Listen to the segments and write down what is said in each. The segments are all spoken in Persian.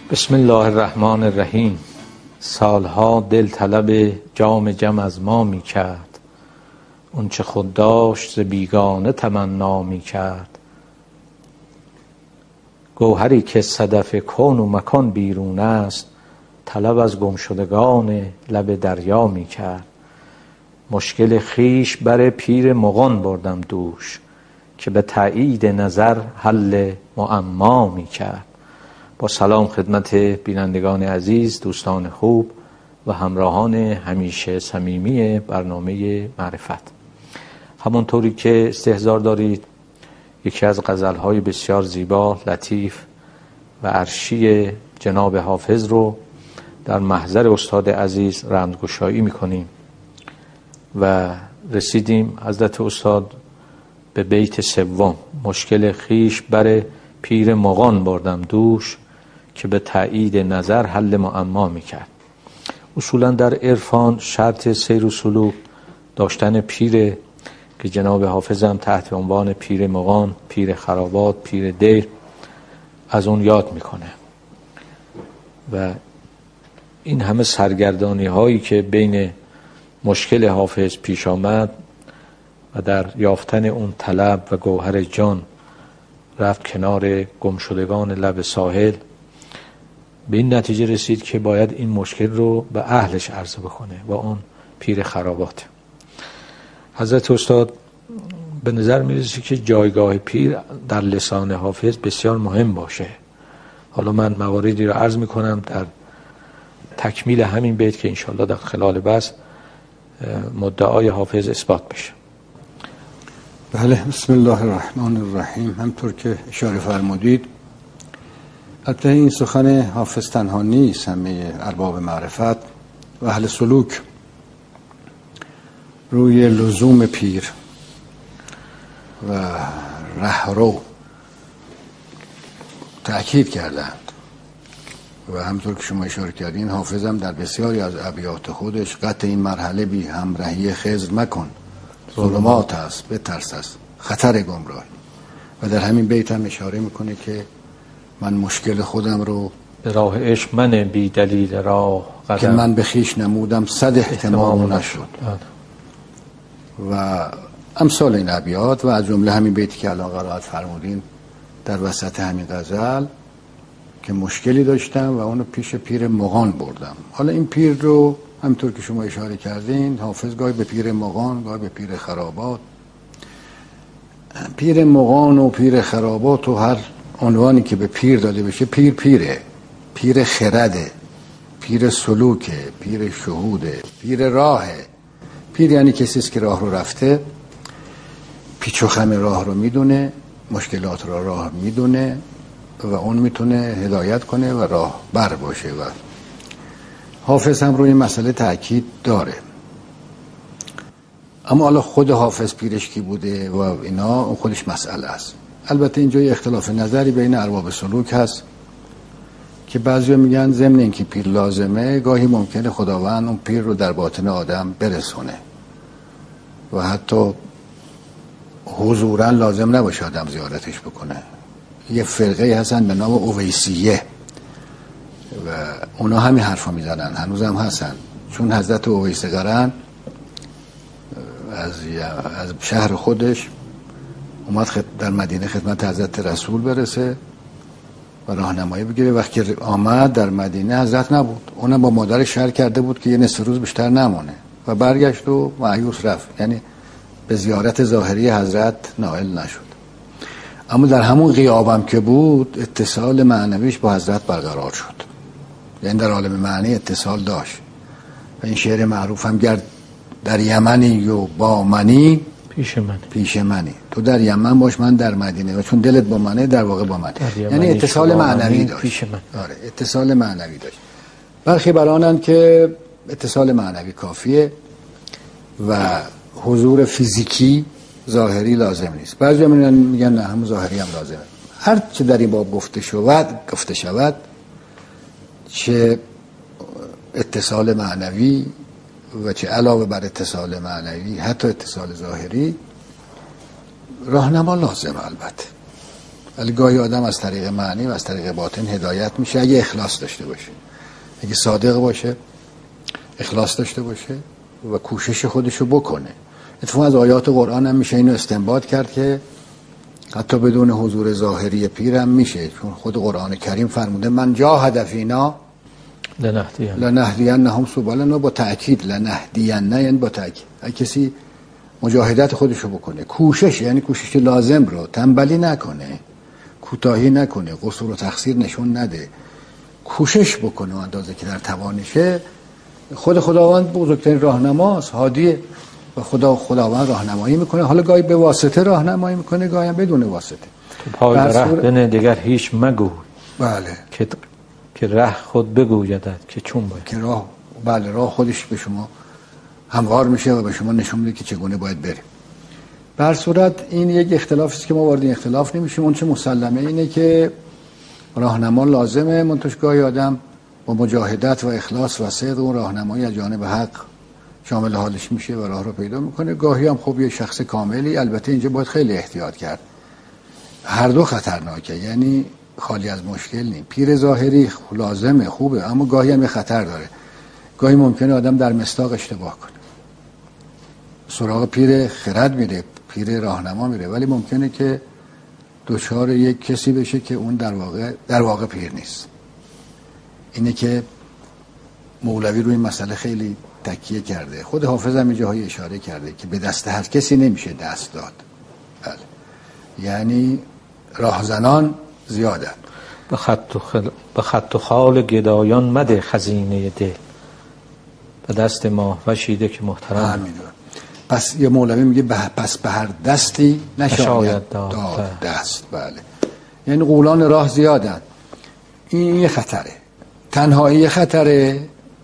بسم الله الرحمن الرحیم. سالها دل طلب جام جم از ما می کرد، اون چه خود داشت ز بیگانه تمنا می کرد. گوهری که صدف کون و مکان بیرون است، طلب از گمشدگان لب دریا می کرد. مشکل خویش بر پیر مغان بردم دوش، که به تایید نظر حل معما می کرد. با سلام خدمت بینندگان عزیز، دوستان خوب و همراهان همیشه صمیمی برنامه معرفت. همونطوری که استحضار دارید، یکی از غزلهای بسیار زیبا، لطیف و عرشی جناب حافظ رو در محضر استاد عزیز رمزگشایی میکنیم و رسیدیم حضرت استاد به بیت سوم. مشکل خویش بر پیر مغان بردم دوش، که به تایید نظر حل معما میکرد. اصولا در عرفان شرط سیر و سلوک داشتن پیره که جناب حافظ هم تحت عنوان پیر مغان، پیر خرابات، پیر دیر از اون یاد میکنه. و این همه سرگردانی هایی که بین مشکل حافظ پیش آمد و در یافتن اون طلب و گوهر جان رفت کنار گمشدگان لب ساحل، به این نتیجه رسید که باید این مشکل رو به اهلش عرضه بکنه و اون پیر خرابات. حضرت استاد به نظر میرسه که جایگاه پیر در لسان حافظ بسیار مهم باشه. حالا من مواردی رو عرض میکنم در تکمیل همین بیت که انشاءالله در خلال بحث مدعای حافظ اثبات بشه. بله، بسم الله الرحمن الرحیم. همطور که اشاره فرمودید، البته این سخن حافظ تنها نیست، همه ارباب معرفت و اهل سلوک روی لزوم پیر و رهرو تأکید کردند و همطور که شما اشاره کردین، حافظ هم در بسیاری از ابیات خودش قطع این مرحله بی همراهی خضر مکن، ظلمات است، بترس است، خطر گمراهی. و در همین بیت هم اشاره میکنه که من مشکل خودم رو به راه عشق من بی دلیل راه قدم، که من به خویش نمودم صد احتمام نشد. و امثال این ابیات و از جمله همین بیتی که الان قرائت فرمودین در وسط همین غزل که مشکلی داشتم و اونو پیش پیر مغان بردم. حالا این پیر رو همطور که شما اشاره کردین، حافظ گاهی به پیر مغان، گاهی به پیر خرابات. پیر مغان و پیر خرابات و هر عنوانی که به پیر داده بشه، پیره، پیر خرده، پیر سلوکه، پیر شهوده، پیر راهه. پیر یعنی کسی است که راه رو رفته، پیچ و خم راه رو میدونه، مشکلات رو راه میدونه و اون میتونه هدایت کنه و راه بر باشه. و حافظ هم روی این مسئله تأکید داره. اما حالا خود حافظ پیرش کی بوده و اینا، اون خودش مسئله است. البته اینجا یه اختلاف نظری بین ارباب سلوک هست که بعضیا میگن ضمن اینکه پیر لازمه، گاهی ممکنه خداوند اون پیر رو در باطن آدم برسونه و حتی حضوراً لازم نباشه آدم زیارتش بکنه. یه فرقه هستن به نام اویسیه و اونا همین حرفا میزنن، هنوز هم هستن. چون حضرت اویس قرن از شهر خودش اومد در مدینه خدمت حضرت رسول برسه و راهنمایی بگیره. وقتی آمد در مدینه حضرت نبود، اونم با مادرش شهر کرده بود که یه نصف روز بیشتر نمونه و برگشت و مایوس رفت، یعنی به زیارت ظاهری حضرت نائل نشد. اما در همون غیابم که بود، اتصال معنویش با حضرت برقرار شد، یعنی در عالم معنی اتصال داشت. و این شعر معروف هم گرد در یمنی و با منی پیش منی، تو در یمن باش من در مدینه، و چون دلت با منه در واقع با من. یعنی اتصال معنوی داشت. آره، اتصال معنوی داشت. برخی برانند که اتصال معنوی کافیه و حضور فیزیکی ظاهری لازم نیست. بعضی میگن نه، هم ظاهری هم لازمه. هر چه در این باب گفته شود چه اتصال معنوی و چه علاوه بر اتصال معنوی حتی اتصال ظاهری، راهنما لازمه. البته ولی گاهی آدم از طریق معنی و از طریق باطن هدایت میشه اگه اخلاص داشته باشه، اگه صادق باشه، اخلاص داشته باشه و کوشش خودشو بکنه. اتفاقا از آیات قرآن هم میشه اینو استنباط کرد که حتی بدون حضور ظاهری پیر هم میشه، چون خود قرآن کریم فرموده من جاهد فینا لنهدینهم سبلنا، با تأکید لنهدین، یعنی با تأکید. اگه کسی مجاهدت خودشو بکنه، کوشش، یعنی کوشش لازم رو، تنبلی نکنه، کوتاهی نکنه، قصور و تقصیر نشون نده، کوشش بکنه اندازه که در توانشه، خود خداوند بزرگترین راهنماست، هادیه و خداوند راهنمایی میکنه. حالا گاهی به واسطه راهنمایی میکنه، گاهی هم بدون واسطه. تو پای ره بنه دیگر هیچ مگو. بله. که ره خود بگویدد که چون باید. که راه، بله، راه خودش به شما هموار میشه و به شما نشون میده که چگونه باید بریم. به هر صورت این یک اختلافی است که ما وارد این اختلاف نمیشیم. اون چه مسلمه اینه که راهنما لازمه، منتش گاهی آدم با مجاهدت و اخلاص و صدق اون راهنمایی از جانب حق شامل حالش میشه و راه رو پیدا میکنه. گاهی هم خب یه شخص کاملی، البته اینجا باید خیلی احتیاط کرد، هر دو خطرناکه، یعنی خالی از مشکل نیست. پیر ظاهری لازمه، خوبه، اما گاهی هم یه خطر داره. گاهی ممکنه آدم در مصداق اشتباه کنه، سراغ پیر خرد میره، پیر راهنما میره، ولی ممکنه که دچار یک کسی بشه که اون در واقع پیر نیست. اینه که مولوی روی این مسئله خیلی تکیه کرده. خود حافظ هم جاهای اشاره کرده که به دست هر کسی نمیشه دست داد. بله. یعنی راهزنان زیاده. به خط و خال گدایان مده خزینه دل، به دست ما وشیده که محترم. همینطور. پس یه مولوی میگه پس به هر دستی نشاید داد دست. بله. یعنی غولان راه زیادن. این یه خطره. تنهایی یه خطره،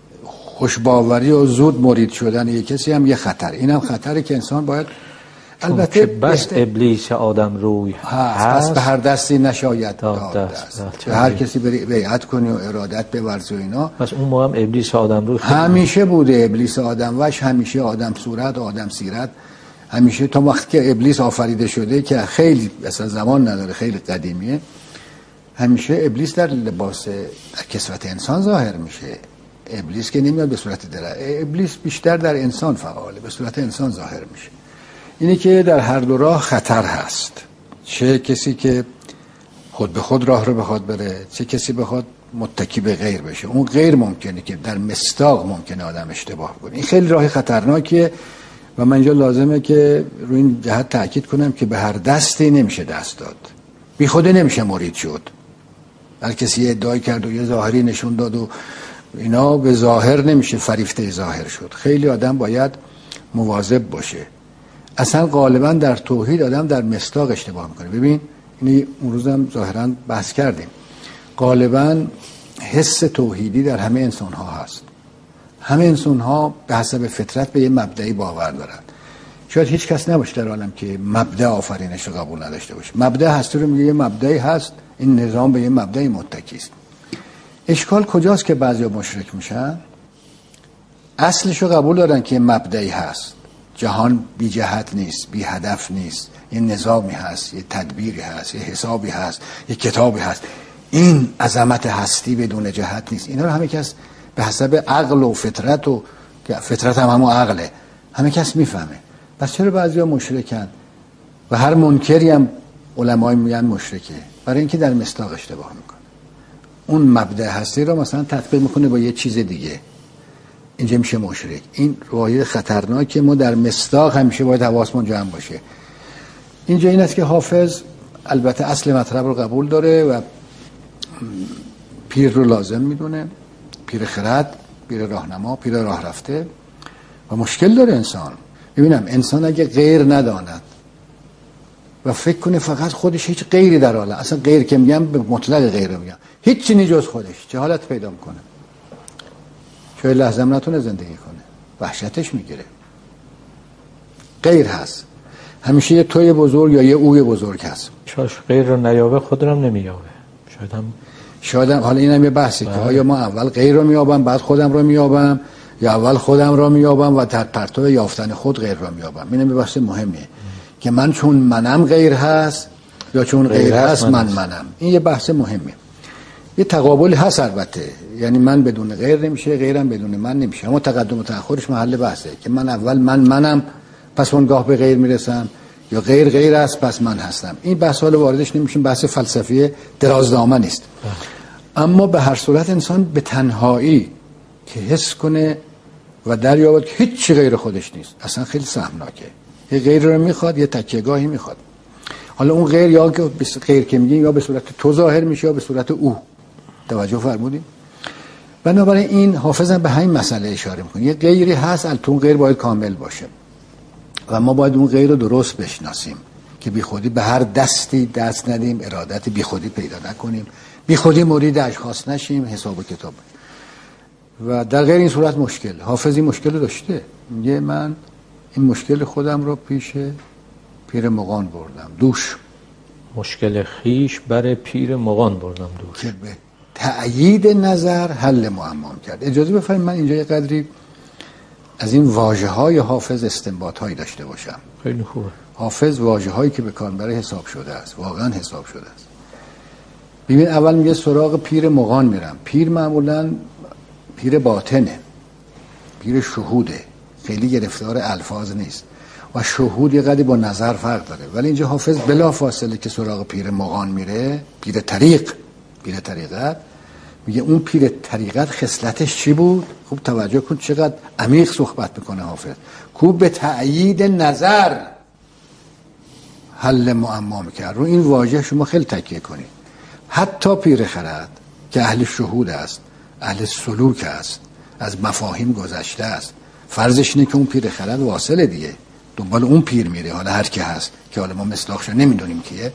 خوشباوری و زود مرید شدن یک کسی هم یه خطر. این هم خطره که انسان باید، البته بس ابلیس آدم روی هست، پس به هر دستی نشاید داد دست. به هر کسی بیعت کنی و ارادت بورزی و اینا. پس اون ما هم ابلیس آدم روی همیشه بوده، ابلیس آدم وش، همیشه آدم صورت، آدم سیرت، همیشه تا وقتی که ابلیس آفریده شده که خیلی اصلا زمان نداره، خیلی قدیمیه، همیشه ابلیس در لباس در کسوت انسان ظاهر میشه. ابلیس که نمیاد به صورت درع، ابلیس بیشتر در انسان فعاله، به صورت انسان ظاهر میشه. اینه که در هر دو راه خطر هست، چه کسی که خود به خود راه رو بخواد بره، چه کسی بخواد متکی به غیر بشه. اون غیر ممکنه که در مصداق ممکنه آدم اشتباه کنه. این خیلی راه خطرناکیه و من اینجا لازمه که روی این جهت تاکید کنم که به هر دستی نمیشه دست داد، بی خوده نمیشه مرید شد. هر کسی ادعای کرد و یه ظاهری نشون داد و اینا، به ظاهر نمیشه فریفته ظاهر شد. خیلی آدم باید مواظب باشه. اصلا غالبا در توحید آدم در مصداق اشتباه میکنه. ببین اینی اون روزم ظاهرا بحث کردیم، غالبا حس توحیدی در همه انسان ها هست. همه انسان ها به حسب فطرت به یه مبدعی باور دارن. شاید هیچ کس نباشه در عالم که مبدع آفرینش رو قبول نداشته باشه. مبدع هستی رو میگه، یه مبدعی هست، این نظام به یه مبدعی متکی است. اشکال کجاست که بعضیا مشرک میشن؟ اصلش رو قبول دارن که مبدعی هست، جهان بی جهت نیست، بی هدف نیست، یه نظامی هست، یه تدبیری هست، یه حسابی هست، یه کتابی هست. این عظمت هستی بدون جهت نیست. اینا رو همه کس به حسب عقل و فطرت، و فطرت هم همون عقله، همه کس میفهمه. پس چرا بعضیا مشرکن و هر منکری هم علمای میگن مشرکه؟ برای اینکه در مصداق اشتباه میکنه. اون مبدأ هستی رو مثلا تطبیق میکنه با یه چیز دیگه، اینجا میشه مشرک. این روایت خطرناکه. ما در مصداق همیشه باید حواسمون جمع باشه. اینجا این است که حافظ البته اصل مطلب رو قبول داره و پیر رو لازم میدونه، پیر خرد، پیر راهنما، پیر راه رفته. و مشکل داره انسان. ببینم انسان اگه غیر نداند و فکر کنه فقط خودش، هیچ غیری در حاله، اصلا غیر که میگم به مطلق غیر میگم، هیچ چیزی جز خودش، چه حالت پیدا میکنه؟ شاید لحظه هم نتونه زندگی کنه، وحشتش میگیره. غیر هست، همیشه یه توی بزرگ یا یه اوی بزرگ هست. شاید غیر رو نیابه خود رو هم نمیابه. شاید هم حالا اینم یه بحثی که آیا ما اول غیر رو میابم بعد خودم رو میابم، یا اول خودم رو میابم و در پرتو یافتن خود غیر رو میابم. اینم یه بحث مهمیه که من چون منم غیر هست یا چون غیر هست منم. این یه بحث مهمه. یه تقابل هست البته، یعنی من بدون غیر نمیشه، غیرم بدون من نمیشه، اما تقدم و تأخرش محل بحثه که من اول منم پس اونگاه به غیر میرسم، یا غیر است پس من هستم. این بحث حالا واردش نمیشیم، بحث فلسفی درازدامن است. اما به هر صورت انسان به تنهایی که حس کنه و دریابد که هیچ غیر خودش نیست، اصلا خیلی سهمناکه. یه غیر رو میخواد، یه تکیه‌گاهی میخواد. حالا اون غیر یا که غیر که میگیم یا به صورت تو ظاهر میشه یا به صورت او. توجه فرمودیم؟ بنابراین این حافظ هم به همین مسئله اشاره میکنه. یه غیری هست، البته غیر باید کامل باشه و ما باید اون غیر رو درست بشناسیم که بی خودی به هر دستی دست ندیم، ارادت بی خودی پیدا نکنیم، بی خودی مرید اشخاص نشیم، حساب و کتاب. و در غیر این صورت مشکل. حافظ این مشکل رو داشته، میگه من این مشکل خودم رو پیش پیر مغان بردم دوش. مشکل خیش بر پیر مغان بردم دوش، که به تأیید نظر حل معمام کرد. اجازه بفرمایید من اینجا یه قدری از این واژه‌های حافظ استنباط‌هایی داشته باشم. خیلی خوبه. حافظ واژه‌هایی که به کار برای حساب شده است، واقعا حساب شده است. ببین اول میگه سراغ پیر مغان میرم. پیر معمولاً پیر باطنه، پیر شهوده، خیلی گرفتار الفاظ نیست و شهود یه قدری با نظر فرق داره. ولی اینجا حافظ بلا فاصله که سراغ پیر مغان میره، پیر طریقت، میگه اون پیر طریقت خصلتش چی بود؟ خوب توجه کن چقدر عمیق صحبت میکنه حافظ. کو به تأیید نظر حل معما میکرد. رو این واژه شما خیلی تکیه کنید. حتی پیر خرد که اهل شهود است، اهل سلوک است، از مفاهیم گذشته است، فرضش اینه که اون پیر خرد واصله دیگه، دنبال اون پیر میره، حالا هر کی هست که حالا ما مصداقش نمیدونیم کیه،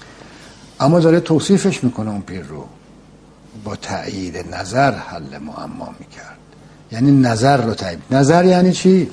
اما داره توصیفش میکنه اون پیر رو. با تأیید نظر حل معما میکرد، یعنی نظر رو تأیید. نظر یعنی چی؟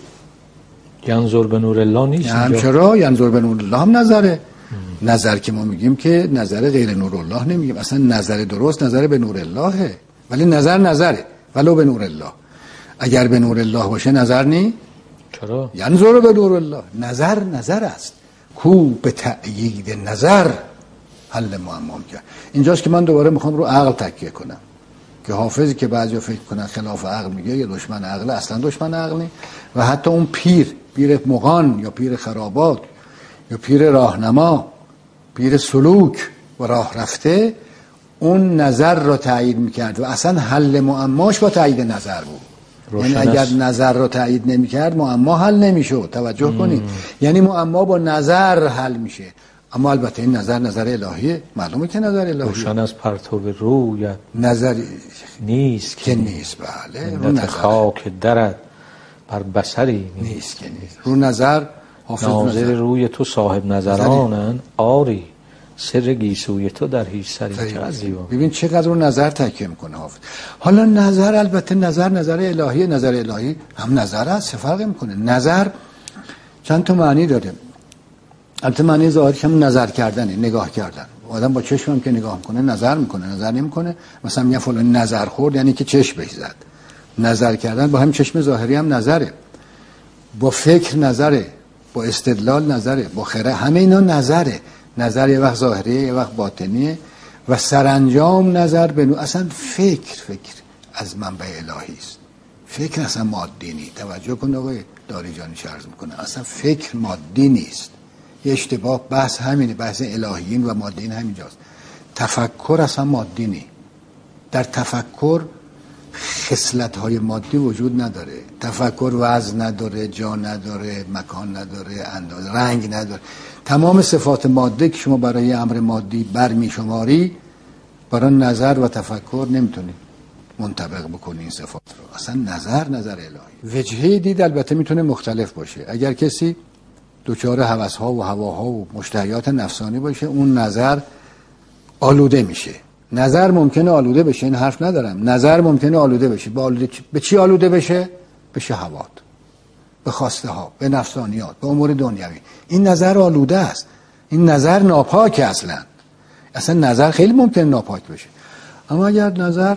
ینظر به نور الله نیست یعنی چرا؟ ینظر به نور الله هم نظره. نظر که ما میگیم که نظر غیر نور الله نمیگیم، اصلا نظر درست نظر به نور اللهه. ولی نظره ولو به نور الله. اگر به نور الله باشه نظر نی؟ چرا؟ ینظر به نور الله. نظر است. کو به تأیید نظر حل معما کرد. اینجاست که من دوباره میخوام رو عقل تکیه کنم که حافظی که بعضیا فکر کنن خلاف عقل میگه یا دشمن عقل، اصلا دشمن عقل نی. و حتی اون پیر مغان یا پیر خرابات یا پیر راهنما، پیر سلوک و راه رفته، اون نظر رو تایید میکرد و اصلا حل معماش با تایید نظر بود. یعنی اگر نظر رو تایید نمیکرد معما حل نمیشد. توجه کنید، یعنی معما با نظر حل میشه. اما البته این نظر الهیه، معلومه که نظر الهیه. روشن از پرتو رویت نظر نیست که نیست. بله، رو نظر خاک درت بر بصری نیست که نیست. رو نظر حافظ ناظر روی تو صاحب نظرانن آری، سر گیسوی تو در هیچ سری. چقدر زیبا. ببین چقدر رو نظر تکیه میکنه حافظ. حالا نظر البته نظر الهیه. نظر الهی هم نظر هست، چه فرقی میکنه؟ نظر چند تا معنی داره. البته معنی ظاهری هم نظر کردنه، نگاه کردن. آدم با چشم هم که نگاه میکنه نظر میکنه، نظر نمیکنه. مثلا میگه فلان نظر خورد، یعنی که چشم بهش زد. نظر کردن با هم چشم ظاهری هم نظره، با فکر نظره، با استدلال نظره، با خیره، همه اینا نظره. نظر یه وقت ظاهریه یه وقت باطنیه و سرانجام نظر به اصلا فکر از منبع الهی است. فکر اصلا مادی نیست. توجه کن آقای داریجانی عرض میکنه اصلا فکر مادی نیست. یه اشتباه بحث همینه، بحث الهیین و مادیین همینجاست. تفکر اصلا مادی نیست. در تفکر خصلت‌های مادی وجود نداره. تفکر وزن نداره، جا نداره، مکان نداره، اندازه، رنگ نداره. تمام صفات ماده که شما برای امر مادی برمی شماری، برای نظر و تفکر نمیتونی منطبق بکنی این صفات رو. اصلا نظر الهی. وجهه دید البته میتونه مختلف باشه. اگر کسی دوچار هوس‌ها و هواها و مشتهیات نفسانی باشه، اون نظر آلوده میشه. نظر ممکنه آلوده بشه، این حرف ندارم. نظر ممکنه آلوده بشه. به چی آلوده بشه؟ به شهوات، به خواسته ها، به نفسانیات، به امور دنیوی. این نظر آلوده است. این نظر ناپاکه. اصلا نظر خیلی ممکنه ناپاک بشه. اما اگر نظر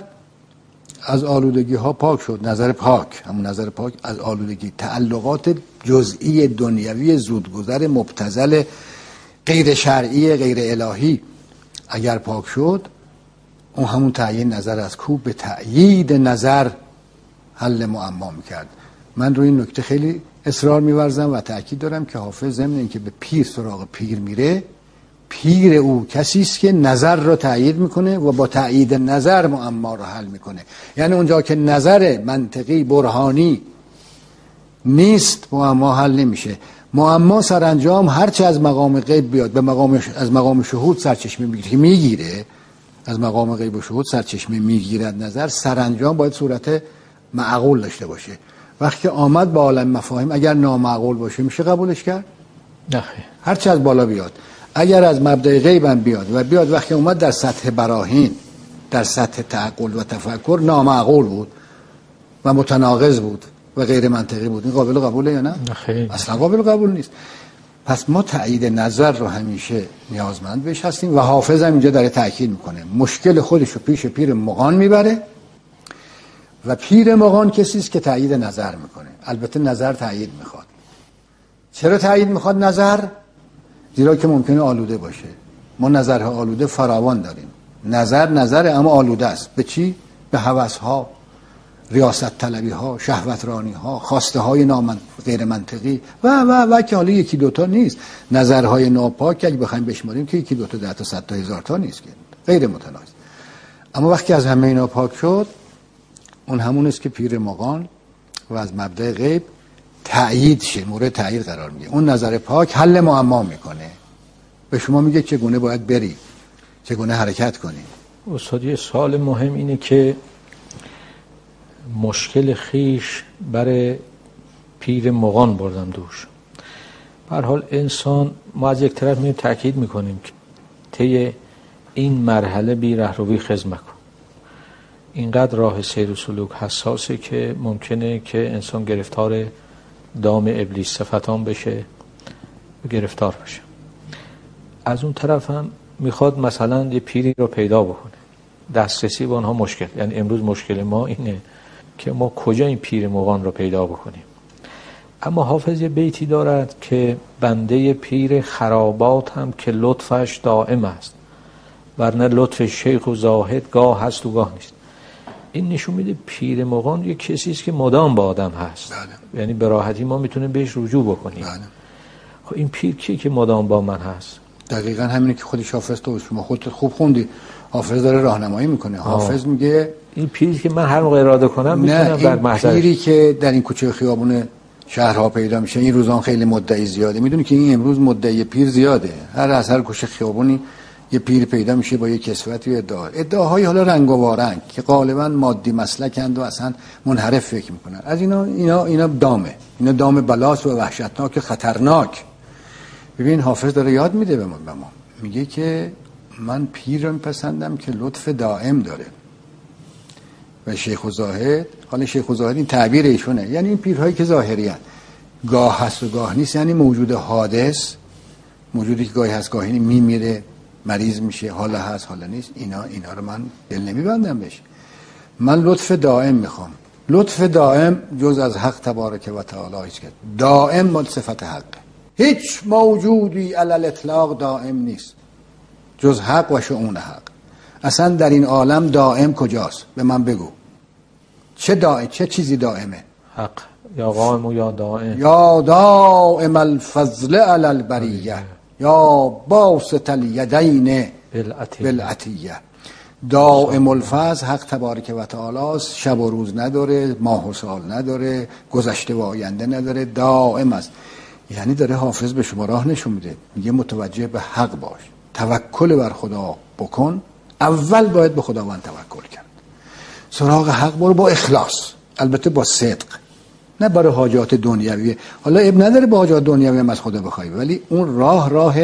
از آلودگی ها پاک شد، نظر پاک، همون نظر پاک از آلودگی، تعلقات جزئی دنیوی زودگذر مبتذل غیر شرعی غیر الهی اگر پاک شد، اون همون تعیین نظر از کو به تأیید نظر حل معما میکرد. من روی این نکته خیلی اصرار می‌ورزم و تأکید دارم که حافظ ضمن اینکه به پیر سراغ پیر میره، پیر او کسی است که نظر رو تأیید میکنه و با تأیید نظر معما رو حل میکنه. یعنی اونجا که نظر منطقی برهانی نیست معما حل نمیشه. معما سرانجام هرچه از مقام غیب بیاد به از مقام شهود سرچشمه میگیره، از مقام غیب و شهود سرچشمه میگیرد. نظر سرانجام باید صورت معقول داشته باشه. وقتی آمد با عالم مفاهیم اگر نامعقول باشه میشه قبولش کرد؟ نه. هرچه از بالا بیاد، اگر از مبدأ غیب هم بیاد و بیاد وقتی اومد در سطح براهین، در سطح تعقل و تفکر نامعقول بود و متناقض بود و غیر منطقی بود، این قابل قبوله یا نه؟ خیلی. اصلا قابل قبول نیست. پس ما تأیید نظر رو همیشه نیازمند بهش هستیم و حافظ هم اینجا داره تأکید میکنه. مشکل خودش رو پیش پیر مغان میبره و پیر مغان کسی است که تأیید نظر میکنه. البته نظر تأیید میخواد. چرا تأیید میخواد نظر؟ زیرا که ممکنه آلوده باشه. ما نظرها آلوده فراوان داریم. نظر اما آلوده است. به چی؟ به هوس‌ها، ریاست طلبی ها، شهوت رانی ها، خواسته های غیر منطقی و که حالا یکی دوتا نیست. نظرهای ناپاک اگه بخوایم بشماریم که یکی دوتا 10 تا 100 تا 1000 تا نیست، که غیر متناقض. اما وقتی از همه اینا پاک شد، اون همون است که پیر مغان و از مبدأ غیب تأیید شه، مورد تأیید قرار میگه. اون نظر پاک حل معما میکنه، به شما میگه چگونه باید بری، چگونه حرکت کنی. استاد یه سوال مهم اینه که مشکل خیش برای پیر مغان بردم دوش. به هر حال انسان، ما از یک طرف می‌تونیم تأکید میکنیم که طی این مرحله بی رهروی خز مکن. اینقدر راه سیر و سلوک حساسه که ممکنه که انسان گرفتار دام ابلیس صفتان بشه و گرفتار بشه. از اون طرف هم میخواد مثلا یه پیری رو پیدا بکنه، دسترسی به اونها مشکل. یعنی امروز مشکل ما اینه که ما کجا این پیر مغان رو پیدا بکنیم. اما حافظ یه بیتی دارد که بنده پیر خرابات هم که لطفش دائم است، ورنه لطف شیخ و زاهد گاه هست و گاه نیست. این نشون میده پیر مغان یه کسی است که مدام با آدم هست. بله. یعنی به راحتی ما میتونیم بهش رجوع بکنیم. بله. خب این پیر کیه که مدام با من هست؟ دقیقاً همینه که خودش حافظ تو شما خودت خوب خوندی. حافظ داره راهنمایی میکنه. حافظ میگه این پیری که من هر موقع اراده کنم میتونم در محضر. پیری که در این کوچه خیابون شهرها پیدا میشه این روزان خیلی مدعی زیاده. میدونی که این امروز مدعی پیر زیاده. هر کوچه خیابونی یه پیر پیدا میشه با یه کسوتی و ادعاهای حالا رنگ و وارنگ که غالبا مادی مسلکند و اصلا منحرف فکر میکنن. از اینا دامه. اینا دام بلاس و وحشتناک، خطرناک. ببین حافظ داره یاد میده به ما. میگه که من پیر رو میپسندم که لطف دائم داره. و شیخ و زاهد، حالا شیخ و زاهد این تعبیر ایشونه، یعنی این پیرهایی که ظاهری هست، گاه هست و گاه نیست، یعنی موجود حادث، موجودی که گاهی هست گاهی میمیره، مریض میشه، حالا هست حالا نیست. اینا رو من دل نمیبندم بهش. من لطف دائم میخوام. لطف دائم جز از حق تبارک و تعالی هیچ که دائم مال صفت حقه. هیچ موجودی علی الاطلاق دائم نیست جز حق و شؤون حق. اصلا در این عالم دائم کجاست؟ به من بگو. چه چیزی دائمه؟ حق. یا قائم و یا دائم. یا دائم الفضل علی البریه یا باسط الیدین بالعطیه. دائم الفضل حق تبارک و تعالی است. شب و روز نداره، ماه و سال نداره، گذشته و آینده نداره، دائم است. یعنی داره حافظ به شما راه نشون میده، میگه متوجه به حق باش، توکل بر خدا بکن. اول باید به خداوند توکل کرد، سراغ حق برو با اخلاص، البته با صدق، نه برای حاجات دنیوی. حالا اب نداره با حاجات دنیوی هم از خدا بخوای، ولی اون راه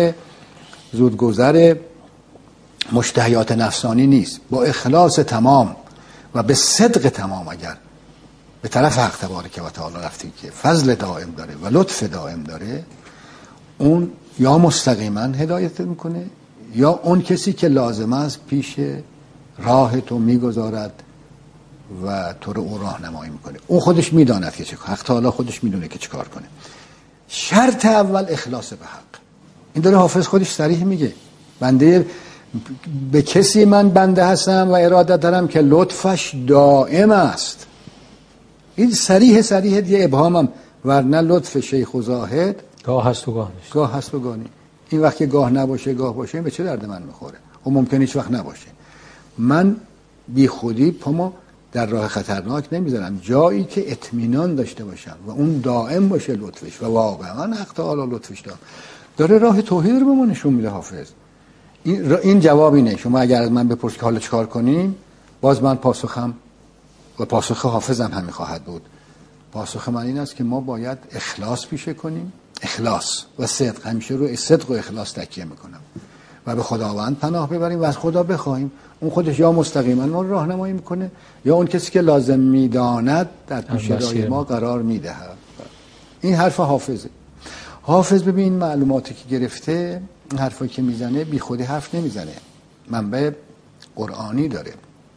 زودگذر مشتهیات نفسانی نیست. با اخلاص تمام و به صدق تمام اگر به طرف حق تبارک و تعالی رفتیم که فضل دائم داره و لطف دائم داره، اون یا مستقیما هدایت میکنه یا اون کسی که لازم است پیش راه تو میگذارد و تو رو اون راهنمایی میکنه. اون خودش میداند که چه کار، حق تعالی خودش میدونه که چه کار کنه. شرط اول اخلاص به حق. این داره حافظ خودش صریح میگه بنده به کسی من بنده هستم و اراده دارم که لطفش دائم است. این صریح دیگه ابهامم، ورنه لطف شیخ و زاهد گاه هست و گاه نیست. گاه هست و گاه نیست. این وقت که گاه نباشه گاه باشه این به چه درد من میخوره؟ و ممکنه هیچ وقت نباشه. من بی خودی پامو در راه خطرناک نمیذارم، جایی که اطمینان داشته باشم و اون دائم باشه لطفش، و واقعا حق تعالی لطفش داره راه توحید رو به ما نشون میده حافظ. این جواب اینه. شما اگر از من بپرسی که حالا چیکار کنیم، باز من پاسخم و پاسخ حافظم همین خواهد بود. پاسخ من این است که ما باید اخلاص پیشه کنیم، اخلاص و صدق. همیشه رو صدق و اخلاص تکیه میکنم و به خداوند پناه ببریم و از خدا بخوایم. اون خودش یا مستقیما ما رو راهنمایی میکنه یا اون کسی که لازم میداند در پیش روی ما قرار میدهد. این حرف حافظه. حافظ ببین معلوماتی که گرفته، این حرفایی که میزنه بی خودی حرف نمیزنه، منبع قرآنی داره.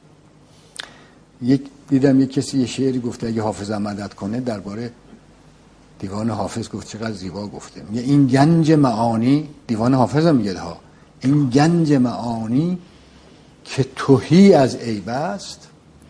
دیدم یک کسی یه شعری گفته اگه حافظم مدد کنه درباره دیوان حافظ، گفت چقدر زیبا گفته. میگه این گنج معانی، دیوان حافظ هم میگه ها، این گنج معانی که تهی از عیب است،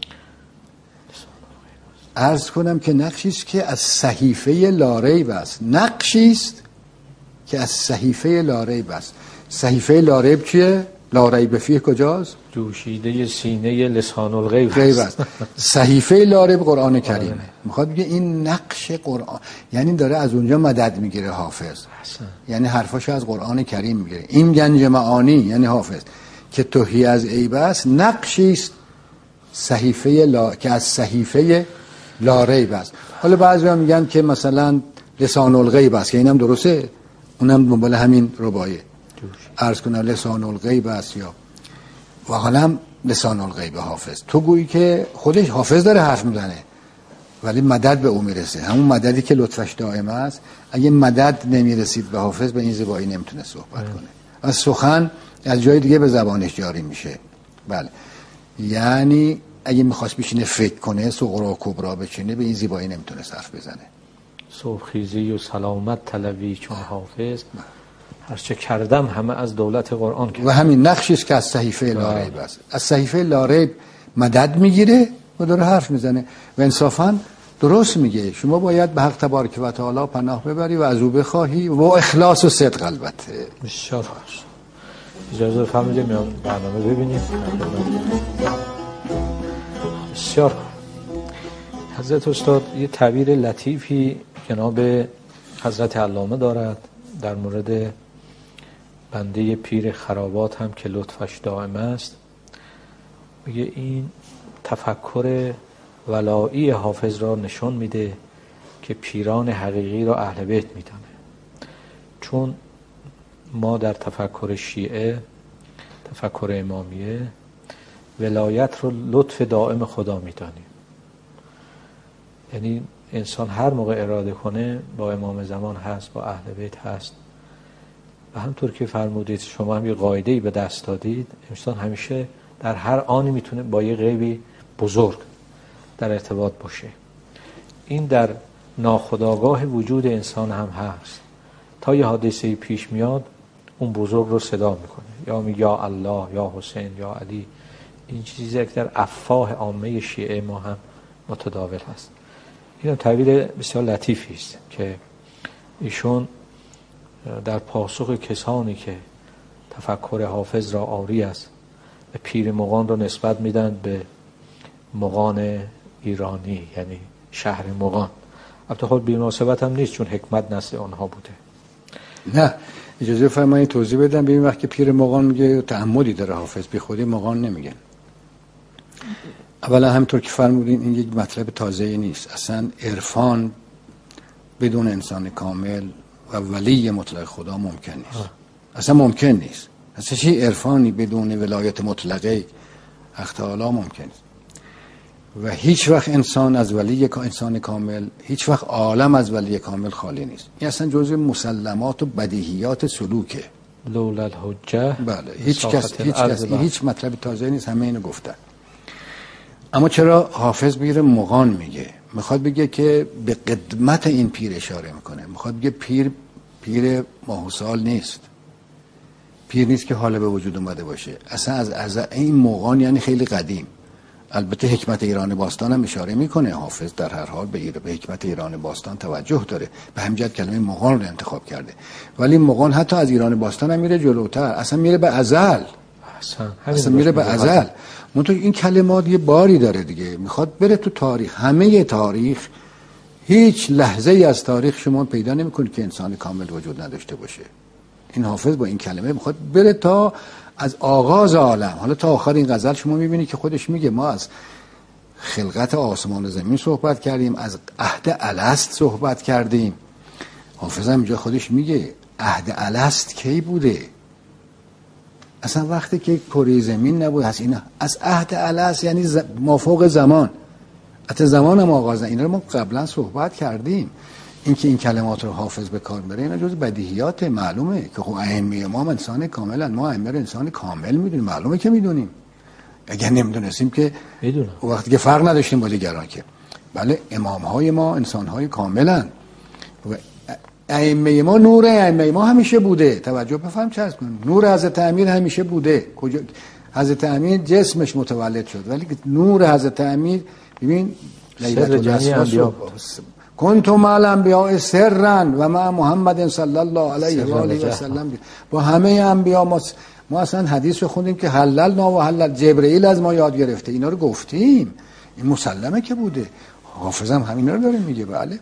عرض کنم که نقشیست که از صحیفه لاریب است. نقشیست که از صحیفه لاریب است. صحیفه لاریب چیه؟ لاریب فیه کجاست؟ جوشیده سینه لسان الغیب است. صحیفه لاریب قرآن کریمه. میخواد بگه این نقش قرآن، یعنی داره از اونجا مدد میگیره حافظ. یعنی حرفاشو از قرآن کریم میگیره. این گنج معانی یعنی حافظ که تهی از عیب است، نقشیست که از صحیفه لاریب است. حالا بعضیا میگن که مثلا لسان الغیب است، که اینم درسته، اونم دنبال همین رباعیه. عرض کنم لسان الغیب است یا و حالا لسان الغیب حافظ. تو گویی که خودش حافظ داره حرف میزنه ولی مدد به او میرسه، همون مددی که لطفش دائم است. اگه مدد نمیرسید به حافظ به این زیبایی نمیتونه صحبت کنه و سخن از جای دیگه به زبانش جاری میشه. بله، یعنی اگه میخواست بشینه فکر کنه، صغرا و کبرا بچینه، به این زیبایی نمیتونه حرف بزنه. صبحخیزی و سلامت طلبی چون حافظ، هرچه کردم همه از دولت قرآن کردم. و همین نقشیست که از صحیفه لاریب است. از صحیفه لاریب مدد میگیره و داره حرف میزنه و انصافاً درست میگه. شما باید به حق تبارک و تعالی پناه ببری و از او بخواهی و اخلاص و صدق. البته بسیار خوش. اجازه بفرمایید میام برنامه ببینیم. بسیار خوب. حضرت استاد یه تعبیر لطیفی جناب حضرت علامه دارد در مورد بنده پیر خرابات هم که لطفش دائم است. میگه این تفکر ولایی حافظ را نشون میده که پیران حقیقی را اهل بیت میدانه، چون ما در تفکر شیعه، تفکر امامیه، ولایت رو لطف دائم خدا میدانیم. یعنی انسان هر موقع اراده کنه با امام زمان هست، با اهل بیت هست. و همطور که فرمودید شما هم یه قاعده‌ای به دست دادید، انسان همیشه در هر آنی میتونه با یه غیبی بزرگ در ارتباط باشه. این در ناخودآگاه وجود انسان هم هست. تا یه حادثه پیش میاد اون بزرگ رو صدا میکنه، یا میگه یا الله، یا حسین، یا علی. این چیزی که در افواه عامه شیعه ما هم متداول هست. این تعبیر بسیار لطیفی است که ایشون در پاسخ کسانی که تفکر حافظ را عاری است و پیر مغان را نسبت میدن به مغان ایرانی، یعنی شهر مغان. البته خود بی‌مناسبت هم نیست چون حکمت نسل آنها بوده. نه، اجازه فرمایید توضیح بدم. ببین وقتی پیر مغان میگه تعمدی داره حافظ، بی خودی مغان نمیگن. اولا همینطور که فرمودین این یک مطلب تازه‌ای نیست. اصلا عرفان بدون انسان کامل و ولی مطلق خدا ممکن نیست. اصلا ممکن نیست. اصلا چی عرفانی بدون ولایت مطلقه حق تعالی ممکن نیست. و هیچ وقت انسان از ولی انسان کامل، هیچ وقت عالم از ولی کامل خالی نیست. این اصلا جزء مسلمات و بدیهیات سلوکه. لولا الحجه. بله، هیچ مطلب تازه نیست، همه اینو گفتن. اما چرا حافظ بگیره مغان میگه؟ میخواد بگه که به قدمت این پیر اشاره میکنه. میخواد بگه پیر ماهوسال نیست، پیر نیست که حالا به وجود اومده باشه. اصلا از این مغان یعنی خیلی قدیم. البته حکمت ایران باستان هم اشاره میکنه حافظ در هر حال به حکمت ایران باستان توجه داره، به همین جهت کلمه مغان رو انتخاب کرده. ولی مغان حتی از ایران باستان هم میره جلوتر، اصلا میره به ازل، اصلا میره به ازل. منتها این کلمات یه باری داره دیگه، میخواد بره تو تاریخ. همه تاریخ، هیچ لحظه ای از تاریخ شما پیدا نمیکنید که انسان کامل وجود نداشته باشه. این حافظ با این کلمه میخواد بره تا از آغاز عالم، حالا تا آخر این غزل شما میبینید که خودش میگه ما از خلقت آسمان و زمین صحبت کردیم، از عهد الست صحبت کردیم. حافظ هم اینجا خودش میگه عهد الست کی بوده؟ اصلا وقتی که کره زمین نبود هست. اینا از عهد الست یعنی مافوق زمان، حتی زمان هم آغاز. اینا رو ما قبلا صحبت کردیم. اینکه این کلمات رو حافظ به کار بره اینا جز بدیهیات. معلومه که خب ائمه ما انسان کاملن، ما ائمه رو انسان کامل میدونیم، معلومه که میدونیم. اگر نمیدونستیم که میدونم وقتی که فرق نداشتیم با دیگران که بله امام های ما انسان های کاملن و ائمه ما، نور ائمه ما همیشه بوده. توجه بفهم چه هست کنیم. نور حضرت امیر همیشه بوده. کجا حضرت امیر جسمش متولد شد ولی نور حضرت امیر ببین سر جمعی انبیا کنتم مع الانبیاء سرا و مع محمد صلی الله علیه و آله و سلم. با همه انبیا ما اصلا حدیث رو خوندیم که حللنا و حلل جبرئیل از ما یاد گرفته. اینا رو گفتیم، این مسلمه که بوده. حافظم همینا رو داره میگه. بله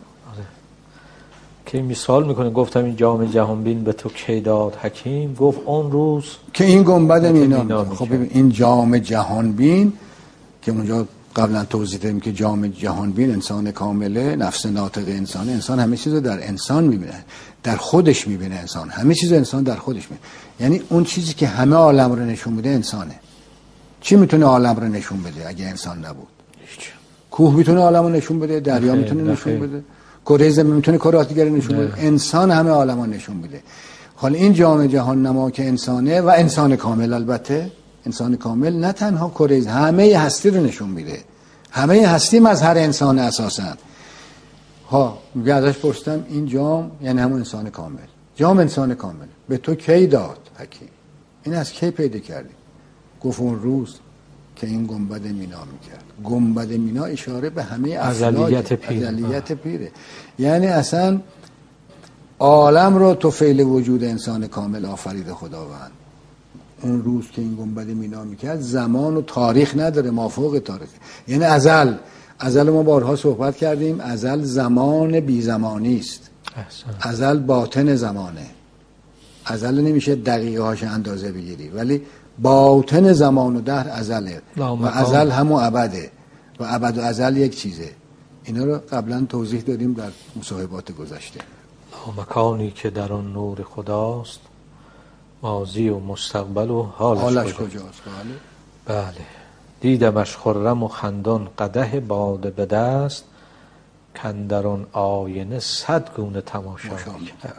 که مثال میکنه. گفتم این جام جهان بین به تو کی داد حکیم، گفت اون روز که این گنبد مینا. خب ببین این جام جهان بین که اونجا قبلا توضیح دادیم که جام جهان بین انسان کامله، نفس ناطق انسانه. انسان همه چیز رو در انسان میبینه، در خودش میبینه. انسان همه چیز انسان در خودش میبینه. یعنی اون چیزی که همه عالم رو نشون میده انسانه. چی میتونه عالم رو نشون بده اگه انسان نبود؟ کوه میتونه عالم رو نشون بده، دریا میتونه نشون بده، کره زمین میتونه کرات دیگر نشون بده. انسان همه عالم رو نشون میده. حالا این جام جهان نما که انسانه و انسان کامل، البته انسان کامل نه تنها کره، همه هستی رو نشون میده. همه هستی مظهر انسان اساساً. ها میگه ازش پرسیدم این جام یعنی همون انسان کامل. جام انسان کامل به تو کی داد حکیم؟ این از کی پیدا کردی؟ گفت اون روز که این گنبد مینا میکرد. گنبد مینا اشاره به همه ازلیت پیره. ازلیت پیره. یعنی اصلا عالم رو تو فعل وجود انسان کامل آفرید خداوند. اون روز که این گنبد مینا میکرد زمان و تاریخ نداره، مافوق تاریخ. یعنی ازل ما بارها صحبت کردیم، ازل زمان بی زمانی است. ازل باطن زمانه. ازل نمیشه دقیقه هاش اندازه بگیری، ولی باطن زمان و دهر ازله و ازل همون ابده و ابد و ازل یک چیزه. اینا رو قبلا توضیح دادیم در مصاحبات گذشته. مکانی که در آن نور خداست، ماضی و مستقبل و حالش کجاست؟ بله. دیدمش خرم و خندان قدح باده به دست، کاندران آینه 100 گونه تماشا می‌کرد.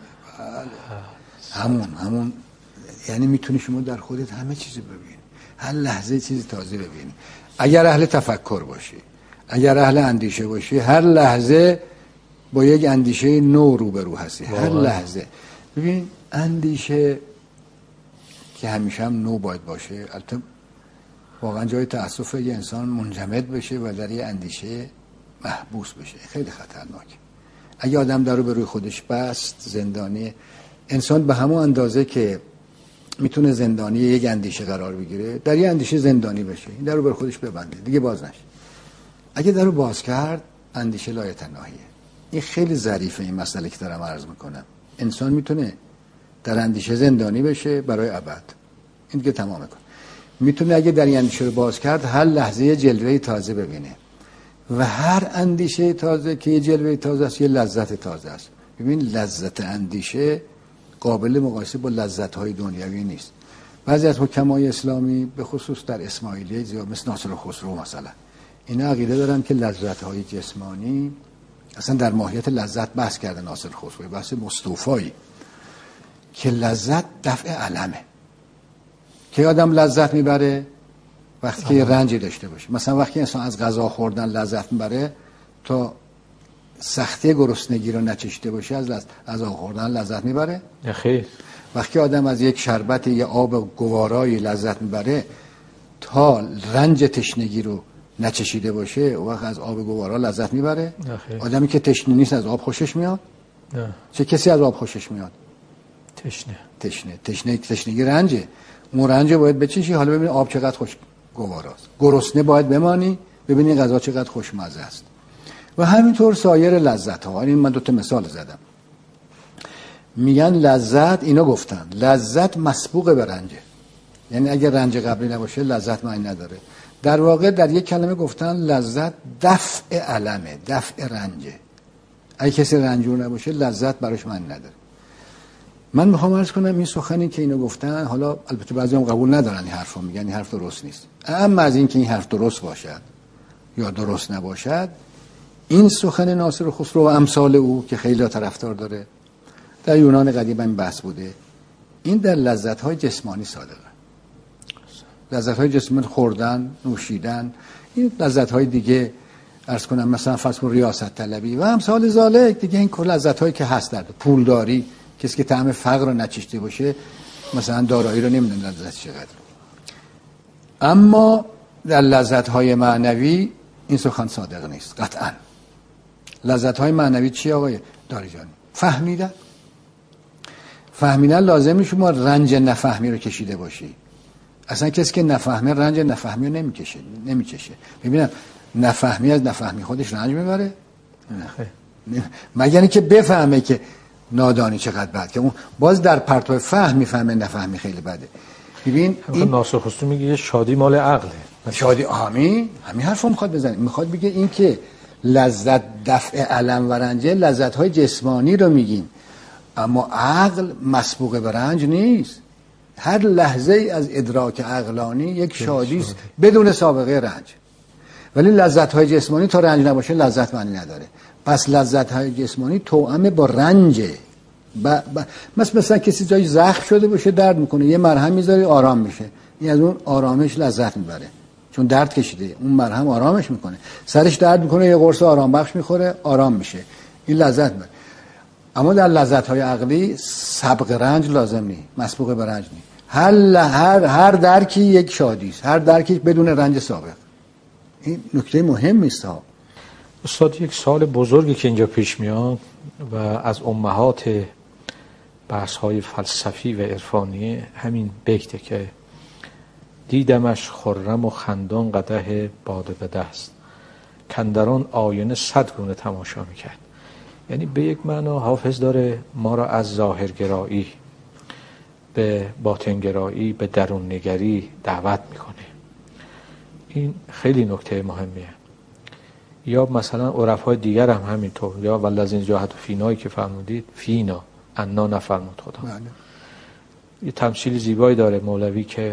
بله. همون یعنی میتونی شما در خودت همه چیزی ببینی، هر لحظه چیزی تازه ببینی. اگر اهل تفکر باشی، اگر اهل اندیشه باشی، هر لحظه با یک اندیشه نو روبرو هستی. هر لحظه ببین اندیشه که همیشه هم نو باید باشه. البته واقعا جای تأسف یه انسان منجمد بشه و در یه اندیشه محبوس بشه، خیلی خطرناکه. اگه آدم در رو به روی خودش بست، زندانی. انسان به همون اندازه که میتونه زندانی یک اندیشه قرار بگیره، در یه اندیشه زندانی بشه، این در رو به خودش ببنده دیگه باز نشه. اگه در رو باز کرد اندیشه لایتناهیه. این خیلی ظریفه این مسئله که دارم عرض میکنم. انسان میتونه در اندیشه زندانی بشه برای ابد، این دیگه تمام کن. میتونه اگه در این اندیشه رو باز کرد هر لحظه یه جلوه تازه ببینه و هر اندیشه تازه که یه جلوه تازه است یه لذت تازه است. ببین لذت اندیشه قابل مقایسه با لذت‌های دنیوی نیست. بعضی از حکمای اسلامی به خصوص در اسماعیلیه زیاد مثل ناصر خسرو مثلا اینا عقیده دارن که لذت‌های جسمانی اصلا در ماهیت لذت بحث کرده ناصر خسرو، بحث مستوفایی که لذت دفع علمه. که آدم لذت میبره وقتی که رنجی داشته باشه. مثلا وقتی انسان از غذا خوردن لذت میبره تا سختی گرسنگی رو نچشیده باشه از غذا خوردن لذت میبره؟ خیر. وقتی آدم از یک شربت یا آب گوارایی لذت میبره تا رنج تشنگی رو نچشیده باشه و وقت از آب گوارا لذت میبره. آدمی که تشنه نیست از آب خوشش میاد؟ نه. چه کسی از آب خوشش میاد؟ تشنگی رنجه. اون رنج باید بچشی، حالا ببینی آب چقدر خوش گواراست. گرسنه باید بمانی ببینی غذا چقدر خوشمزه است. و همینطور سایر لذت ها. این من 2 مثال زدم. میگن لذت، اینا گفتن لذت مسبوق به رنجه، یعنی اگر رنج قبلی نباشه لذت معنی نداره. در واقع در یک کلمه گفتن لذت دفع علمه، دفع رنجه. اگه کسی رنجور نباشه لذت براش معنی نداره. من میخوام عرض کنم این سخنی که اینو گفتن، حالا البته بعضی هم قبول ندارن این حرفو، میگن این حرف درست نیست، اما از این که این حرف درست باشد یا درست نباشد، این سخن ناصر خسرو و امثال او که خیلی طرفدار داره، در یونان قدیم این بحث بوده، این در لذت‌های جسمانی صادقه. لذت‌های جسمانی خوردن، نوشیدن، این لذت‌های دیگه عرض کنم مثلا فرض کن ریاست طلبی و امثال ذالک دیگه، این کل لذت‌هایی که هست در پولداری، کسی که طعم فقر رو نچشیده باشه مثلا دارایی رو نمیدونه لذت چقدر. اما در لذت‌های معنوی این سخن صادق نیست قطعاً. لذت‌های معنوی چی آقای داری جان؟ فهمیدن لازم نیست شما رنج نفهمی رو کشیده باشی. اصلا کسی که نفهمه رنج نفهمی رو نمیکشه. ببینم نفهمی از نفهمی خودش رنج میبره؟ نه. مگر اینکه بفهمه که نادانی چقدر بد، که اون باز در پرتو فهم میفهمه نفهمی خیلی بده. ببین این ناصر خسرو میگه شادی مال عقله. شادی همین حرفو میخواد بزنه. میخواد بگه این که لذت دفع الم و رنجه، لذت‌های جسمانی رو میگیم، اما عقل مسبوق به رنج نیست. هر لحظه ای از ادراک عقلانی یک شادی است بدون سابقه رنج. ولی لذت‌های جسمانی تا رنج نباشه لذت معنی نداره. پس لذت‌های جسمانی توأم با رنجه. مثلا کسی جای زخم شده باشه درد میکنه، یه مرهم میذاری آرام میشه، این از اون آرامش لذت میبره چون درد کشیده، اون مرهم آرامش میکنه. سرش درد میکنه یه قرص آرام بخش میخوره آرام میشه، این لذت میبره. اما در لذت‌های عقلی سبق رنج لازم نیست، مسبوق به رنج نیست. هر درکی یک شادی است، هر درکی بدون رنج سابق. این نکته مهمی است ها. استاد یک سوال بزرگی که اینجا پیش میاد و از امهات بحث‌های فلسفی و عرفانی همین بیته که دیدمش خرم و خندان قدح باده به دست، کندران آینه 100 گونه تماشا میکرد. یعنی به یک معنا حافظ داره ما را از ظاهرگرایی به باطنگرایی، به درون نگری دعوت میکنه. این خیلی نکته مهمیه. یا مثلا عرفای دیگر هم همینطور، یا والذین جاهدوا فینایی که فرمودید، فینا انا نفرمود خدا. یه تمثیل زیبایی داره مولوی که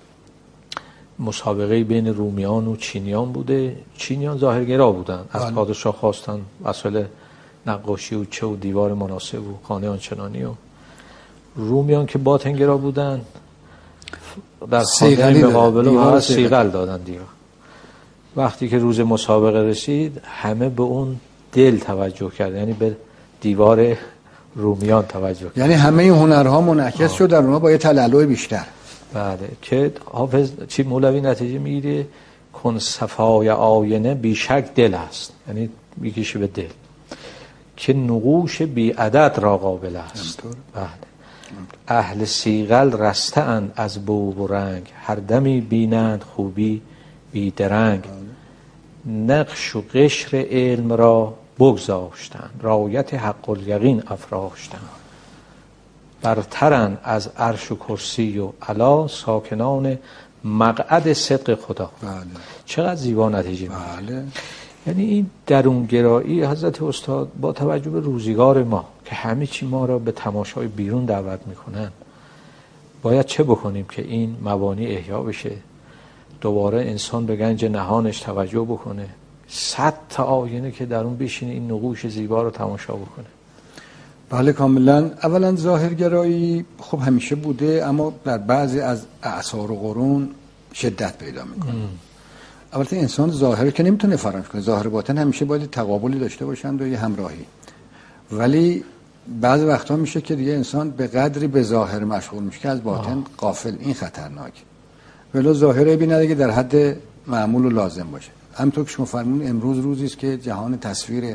مسابقه بین رومیان و چینیان بوده. چینیان ظاهرگرا بودن، از پادشاه خواستن وسایل نقاشی و چه و دیوار مناسب و خانه آنچنانی، و رومیان که باطنگرا بودن در خانه مقابل و صیقل دادن دیوار. وقتی که روز مسابقه رسید همه به اون دل توجه کرد، یعنی به دیوار رومیان توجه کرد. یعنی همه این هنرها منعکس شد در اونها با یه تلالو بیشتر. بله، که حافظ چی مولوی نتیجه میگیره؟ کن صفای آینه بیشک دل است، یعنی میکشه به دل که نقوش بی عدد را قابل است. بله، اهل صیقل رسته اند از بو و رنگ، هر دمی بینند خوبی بی درنگ. نقش و قشر علم را بگذاشتند، رایت حق الیقین افراشتند. برترن از عرش و کرسی و علا، ساکنان مقعد صدق خدا. بله. چقدر زیبا نتیجه میگیره. بله. یعنی این درونگرایی حضرت استاد با توجه به روزگار ما که همه چی ما را به تماشای بیرون دعوت میکنن، باید چه بکنیم که این مبانی احیا بشه، دوباره انسان به گنج نهانش توجه بکنه، 100 تا آینه که در اون بشینه این نقوش زیبا رو تماشا بکنه. بله کاملا. اولا ظاهرگرایی خب همیشه بوده، اما در بعضی از اعصار و قرون شدت پیدا میکنه. البته انسان ظاهر که نمیتونه فراموش کنه، ظاهر باطن همیشه باید تقابلی داشته باشند و یه همراهی. ولی بعضی وقتا میشه که دیگه انسان به قدری به ظاهر مشغول میشه که از باطن غافل. این خطرناک. ولو ظاهره بینه که در حد معمول و لازم باشه. همونطور که شما فرمودید امروز روزی است که جهان تصویر،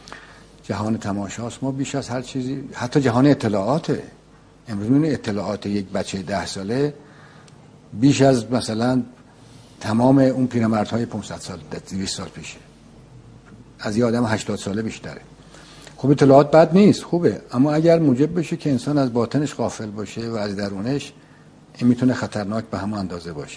جهان تماشاست. ما بیش از هر چیزی، حتی جهان اطلاعاته. امروز می‌بینید اطلاعات یک بچه 10 ساله بیش از مثلا تمام اون پیرمردهای 500 سال 200 سال پیشه. از یه آدم 80 ساله بیشتره. خب اطلاعات بد نیست، خوبه، اما اگر موجب بشه که انسان از باطنش غافل باشه و از درونش، این میتونه خطرناک به همون اندازه باشه.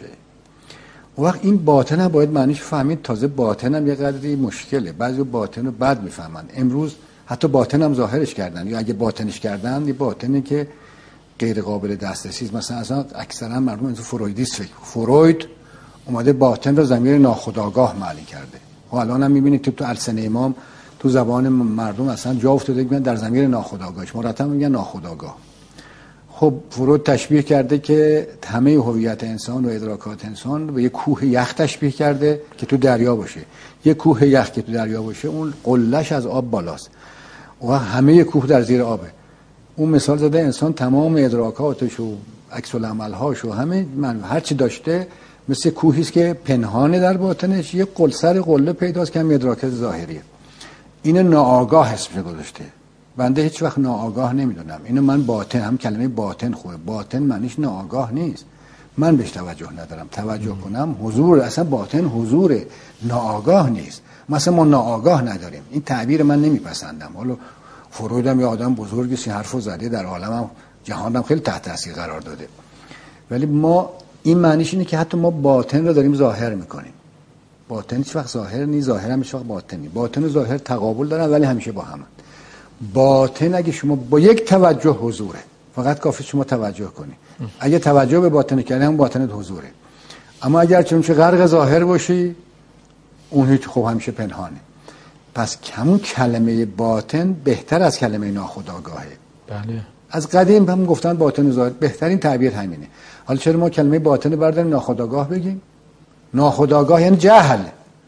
اون وقت این باطن هم باید معنیش فهمید. تازه باطن هم یه قدری مشکله. بعضی باطن رو بد میفهمن. امروز حتی باطن هم ظاهرش کردن، یا اگه باطنش کردن یه باطنی که غیر قابل دسترسی است. مثلا اصلا اکثرا مردم از فرویدیست فکر، فروید اومده باطن رو ضمیر ناخودآگاه معنی کرده. و الان هم میبینید تو السن امام تو زبان مردم اصلا جا افتاده میگن در ضمیر ناخودآگاهش، مرتب میگن ناخودآگاه. خب فروید تشبیه کرده که همه هویت انسان و ادراکات انسان به یک کوه یخ تشبیه کرده که تو دریا باشه. یک کوه یخ که تو دریا باشه اون قلهش از آب بالاست و همه کوه در زیر آبه. اون مثال زده انسان تمام ادراکاتش و عکس العمل‌هاش و همه هر چی داشته مثل کوهی است که پنهانه در باطنش یک قلسر قله پیداست که هم ادراکات ظاهریه. این ناآگاه اسمش گذاشته. بنده هیچ وقت ناآگاه نمیدونم. اینو من باطن، هم کلمه باطن خوبه. باطن معنیش ناآگاه نیست. من بهش توجه ندارم. توجه کنم حضور، اصلا باطن حضور، ناآگاه نیست. مثلا ما ناآگاه نداریم. این تعبیر من نمیپسندم. حالا فروید هم یه آدم بزرگی این حرفو زده، در عالم جهان هم خیلی تحت تاثیر قرار داده. ولی ما این معنیش اینه که حتی ما باطن رو داریم ظاهر میکنیم. باطن هیچ وقت ظاهر نیست، ظاهر هم هیچ وقت باطن نیست. باطن و ظاهر تقابل دارن ولی همیشه با هم. باطن اگه شما با یک توجه حضوره، فقط کافی شما توجه کنی. اگه توجه به باطن کردی هم باطنت حضوره. اما اگر چون غرق ظاهر باشی اون هیچ، خوب همیشه پنهانه. پس همون کلمه باطن بهتر از کلمه ناخودآگاهه. بله. از قدیم هم گفتن باطن و ظاهر، بهترین تعبیر همینه. حالا چرا ما کلمه باطن رو برداریم ناخودآگاه بگیم؟ ناخودآگاه یعنی جهل.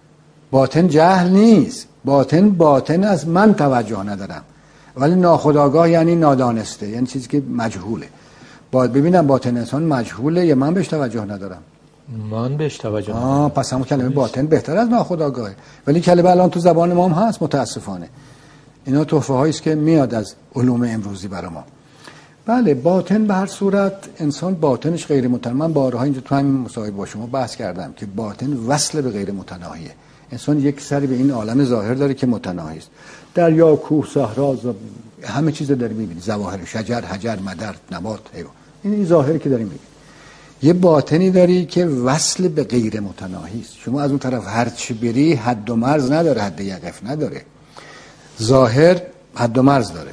باطن جهل نیست. باطن از من توجه ندارم. ولی ناخودآگاه یعنی نادانسته، یعنی چیزی که مجهوله. باید ببینم باطن انسان مجهوله یا من بهش توجه ندارم. من بهش توجه ندارم. پس همون کلمه باطن بهتر از ناخودآگاهه. ولی کلمه الان تو زبان ما هم هست متاسفانه. اینا تحفه هایی است که میاد از علوم امروزی برای ما. بله، باطن به هر صورت انسان باطنش غیر متناهی. من بارها اینجا تو همین مصاحبه با شما بحث کردم که باطن وصل به غیر متناهیه. انسان یک سری به این عالم ظاهر داره که متناهی است. دریا، کوه، صحرا، همه چیز داری می‌بینی، ظواهر، شجر، حجر، مدر، نبات، حیوان. این ظاهری که داری می‌بینی. یه باطنی داری که وصل به غیر متناهی است. شما از اون طرف هر چی بری حد و مرز نداره، حد یقف نداره. ظاهر حد و مرز داره.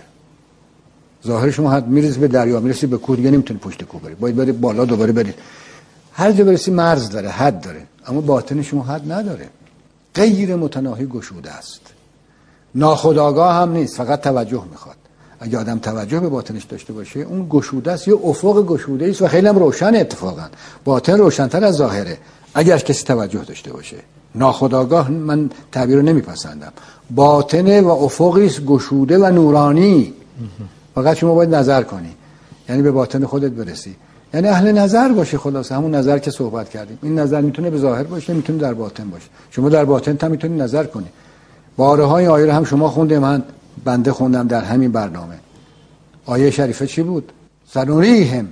ظاهر شما حد میرسی به دریا، میرسی به کوه، دیگه نمیتونی پشت کوه بری. باید بری بالا دوباره بری. هر جا برسی مرز داره، حد داره. اما باطن شما حد نداره. غیر متناهی گشوده است. ناخودآگاه هم نیست، فقط توجه میخواد. اگه آدم توجه به باطنش داشته باشه اون گشوده است، یه افق گشوده است و خیلی هم روشن. اتفاقا باطن روشن‌تر از ظاهره اگر کسی توجه داشته باشه. ناخودآگاه من تعبیر رو نمیپسندم. باطن و افقی است گشوده و نورانی. فقط شما باید نظر کنی، یعنی به باطن خودت برسی، یعنی اهل نظر باشه. خلاصه همون نظر که صحبت کردیم. این نظر میتونه به ظاهر باشه، میتونه در باطن باشه. شما در باطن هم میتونی نظر کنی. بارهای آیه هم شما خونده، من بنده خوندم در همین برنامه. آیه شریفه چی بود؟ سنوریهم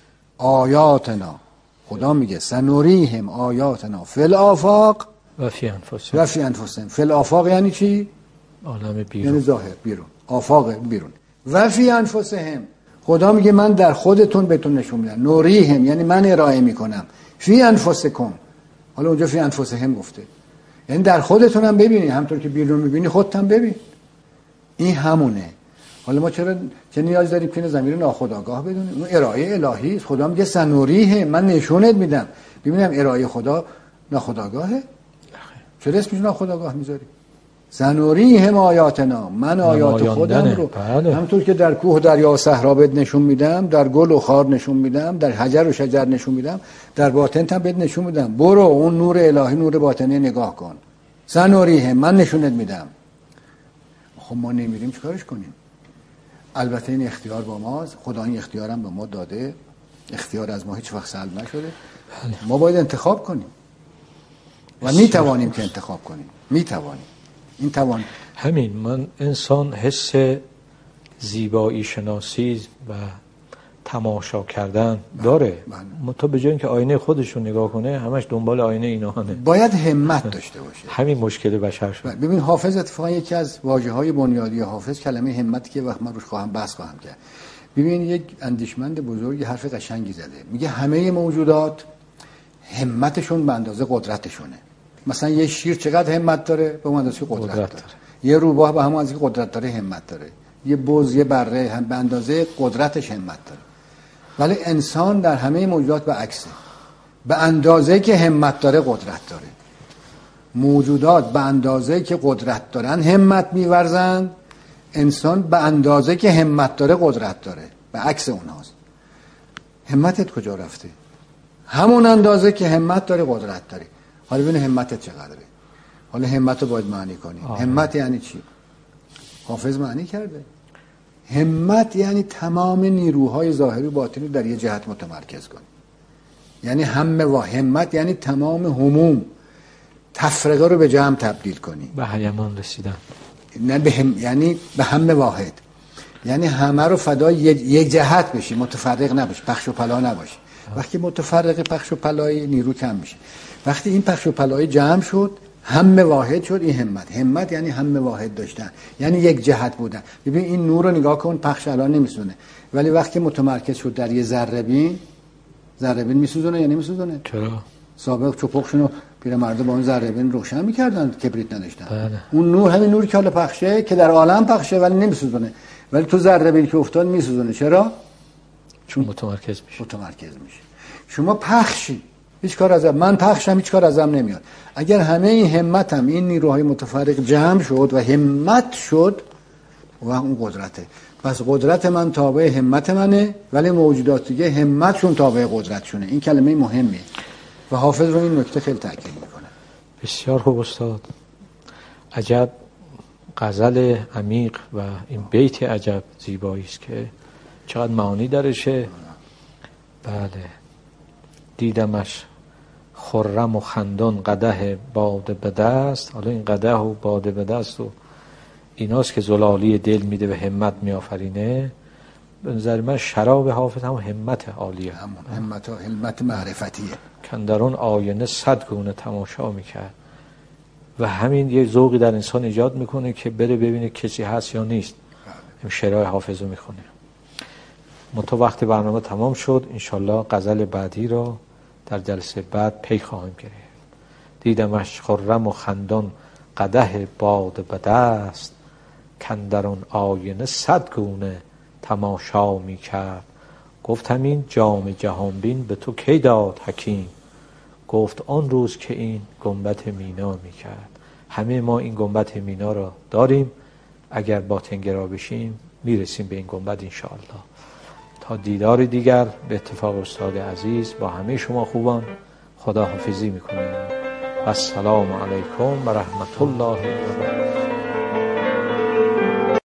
آیاتنا. خدا میگه سنوریهم آیاتنا فی الآفاق و فی انفسهم. فی الآفاق یعنی چی؟ عالم بیرون، یعنی ظاهر، بیرون، آفاق بیرون. و فی انفسهم، خدا میگه من در خودتون بهتون نشون میدم. نوریهم یعنی من ارائه میکنم. فی انفسکم، حالا اونجا فی انفسهم گفته، یعنی در خودتون هم ببینی، همونطور که بیرون میبینی خودت هم ببین. این همونه. حالا ما چه نیاز داریم که ضمیر ناخودآگاه بدونیم؟ اون ارائه الهی است. خدا میگه سنوریه، من نشونت میدم. ببینم ارائه خدا ناخودآگاهه؟ چرا اسمش ناخودآگاه میذاری؟ سنوریهم آیاتنا، من آیات خودم رو همونطور که در کوه و دریا و صحرا بهت نشون میدم، در گل و خار نشون میدم، در حجر و شجر نشون میدم، در باطن هم بهت نشون میدم. برو اون نور الهی، نور باطنی نگاه کن. سنوریهم، من نشونت میدم. خب ما نمیریم چیکارش کنیم؟ البته این اختیار با ماست، خدا این اختیار هم به ما داده، اختیار از ما هیچ وقت سلب نشده. ما باید انتخاب کنیم و میتوانیم که انتخاب کنیم، میتوانیم. این توان همین. من انسان حس زیبایی شناسی و تماشا کردن داره، تو به جای اینکه آینه خودش رو نگاه کنه همش دنبال آینه اینهانه. باید همت داشته باشه. همین مشکل بشر شد. ببین حافظ اتفاقا یکی از واژه‌های بنیادی حافظ کلمه همت که وقت من روش بحث خواهم کرد. ببین یک اندیشمند بزرگ حرف قشنگی زده، میگه همه موجودات همتشون به اندازه قدرتشونه. مثلا یه شیر چقدر همت داره؟ به اندازه قدرت داره. یه روباه به همون اندازه قدرت داره همت داره. یه بز، یه بره هم به اندازه قدرتش همت داره. ولی انسان در همه موجودات به عکسه، به اندازه که همت داره قدرت داره. موجودات به اندازه که قدرت دارن همت می‌ورزند، انسان به اندازه که همت داره قدرت داره، به عکس اونهاست. همتت کجا رفته؟ همون اندازه که همت داره قدرت داره. حالا ببین همتت چقدره. حالا همت رو باید معنی کنی. همت یعنی چی؟ حافظ معنی کرده. همت یعنی تمام نیروهای ظاهری و باطنی در یه جهت متمرکز کنی. یعنی همت یعنی تمام هموم تفرقه رو به جمع تبدیل کنی. به هیمان رسیدن. نه یعنی به هم واحد. یعنی همه رو فدای یک جهت بشی، متفرق نباش، پخش و پلا نباش. وقتی متفرق پخش و پلای نیرو کم میشه. وقتی این پخش و پلای جمع شد، هم واحد شد. این همت یعنی هم واحد داشتن، یعنی یک جهت بودن. ببین این نور رو نگاه کن، پخش الان نمیسونه، ولی وقتی متمرکز شد در یه ذره بین میسوزونه یا نمیسوزونه؟ چرا؟ سابق چپخشونو پیرمرده با اون ذره بین روشن میکردن، کبریت نداشتن. بله. اون نور همین نوری که حالا پخشه که در عالم پخشه ولی نمیسوزونه، ولی تو ذره بین که افتاد میسوزونه. چرا؟ چون متمرکز میشه. شما پخشی، هیچ کار ازم، من پخشم، هیچ کار ازم نمیاد. اگر همه این همتم، این نیروهای متفرق جمع شد و همت شد، و اون قدرته. پس قدرت من تابع همت منه، ولی موجودات دیگه همتشون تابع قدرتشونه. این کلمه مهمه و حافظ رو این نکته خیلی تاکید میکنه. بسیار خوب استاد. عجب غزل عمیق و این بیت عجب زیبایی است که چقدر معانی درشه. بله. دیدمش خرم و خندان قدح باده به دست. حالا این قدح و باده به دست و ایناست که زلالی دل میده و همت میآفرینه. به نظر من شراب حافظ هم همت عالیه، همت معرفتیه. کندرون آینه 100 گونه تماشا میکرد و همین یه ذوقی در انسان ایجاد میکنه که بره ببینه کسی هست یا نیست. این شعرهای حافظ رو میخونه. منتها وقت برنامه تمام شد، انشالله غزل بعدی رو در جلسه بعد پی خواهیم گرفت. دیدمش خرم و خندان قدح باده به دست، کندرون آینه 100 گونه تماشا می کرد. گفت همین جام جهانبین به تو کی داد حکیم؟ گفت آن روز که این گنبد مینا می کرد. همه ما این گنبد مینا را داریم، اگر باطنگرا بشیم میرسیم به این گنبد انشاءالله. تا دیدار دیگر به اتفاق استاد عزیز با همه شما خوبان خداحافظی میکنیم. السلام علیکم و رحمت الله و برکاته.